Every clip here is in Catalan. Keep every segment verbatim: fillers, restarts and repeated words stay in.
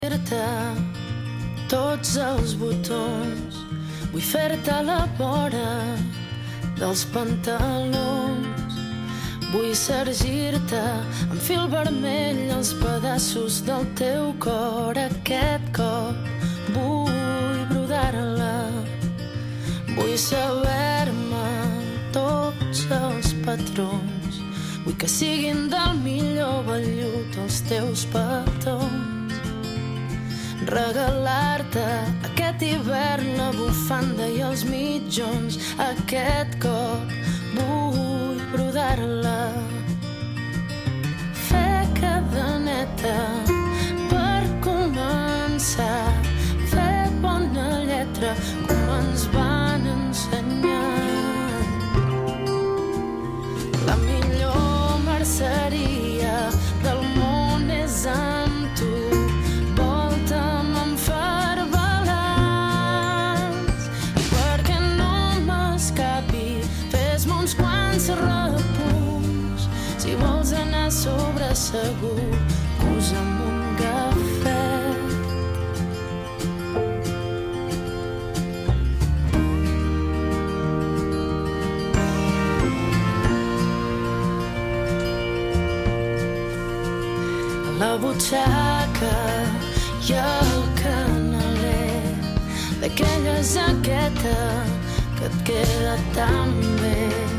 Tots els botons, vull fer-te la vora dels pantalons, vull sergir-te amb fil vermell els pedaços del teu cor. Aquest cop vull brodar-la, vull saber-me tots els patrons, vull que siguin del millor vellut els teus petons. Regalar-te aquest hivern la bufanda i els mitjons. Aquest cop vull brodar-la, fer cadeneta per començar, fer bona lletra com ens van ensenyar. La millor merceria del món és amb tu. Si vols anar sobre segur, posa'm un gafet. A la butxaca i el canaler d'aquella jaqueta que et queda tan bé.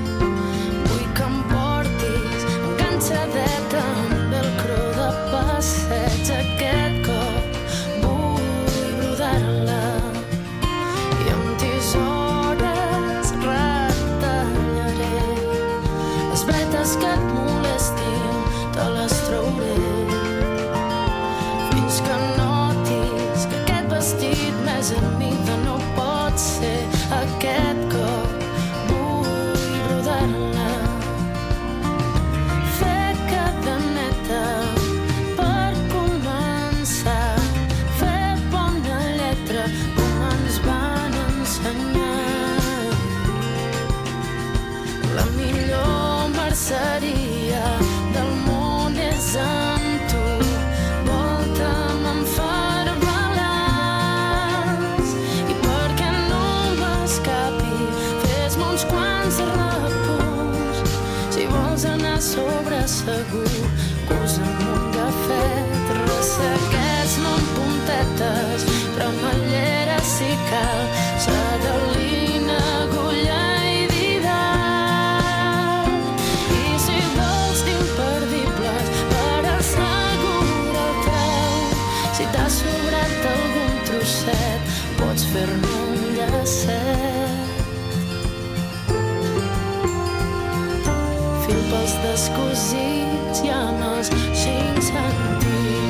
Enganxadeta amb velcro de passeig. Aquest cop vull brodar-la i amb tisores retallaré les vetes que et molestin, te les trauré fins que notis que aquest vestit més a mida no pot ser. Aquest cop vull brodar-la, seria del món és amb tu. Volta'm amb far balanç i perquè no m'escapi, fes-me uns quants repunts. Si vols anar sobre segur, posa'm un gafet. Ressegueix-me amb puntetes, remellera si cal, sedelina, agulla i sobrat algun trosset, pots fer-ne un llacet. Fil pels descosits i en els cinc sentits.